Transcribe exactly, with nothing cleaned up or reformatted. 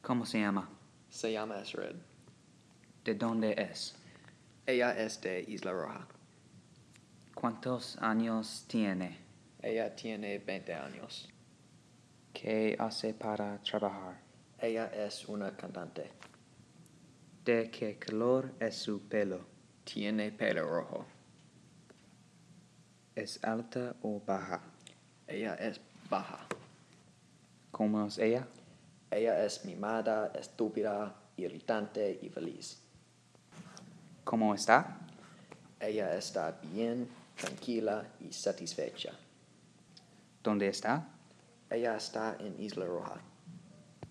¿Cómo se llama? Se llama Esred. ¿De dónde es? Ella es de Isla Roja. ¿Cuántos años tiene? Ella tiene veinte años. ¿Qué hace para trabajar? Ella es una cantante. ¿De qué color es su pelo? Tiene pelo rojo. ¿Es alta o baja? Ella es baja. ¿Cómo es ella? Ella es mimada, estúpida, irritante y feliz. ¿Cómo está? Ella está bien, tranquila y satisfecha. ¿Dónde está? Ella está en Isla Roja.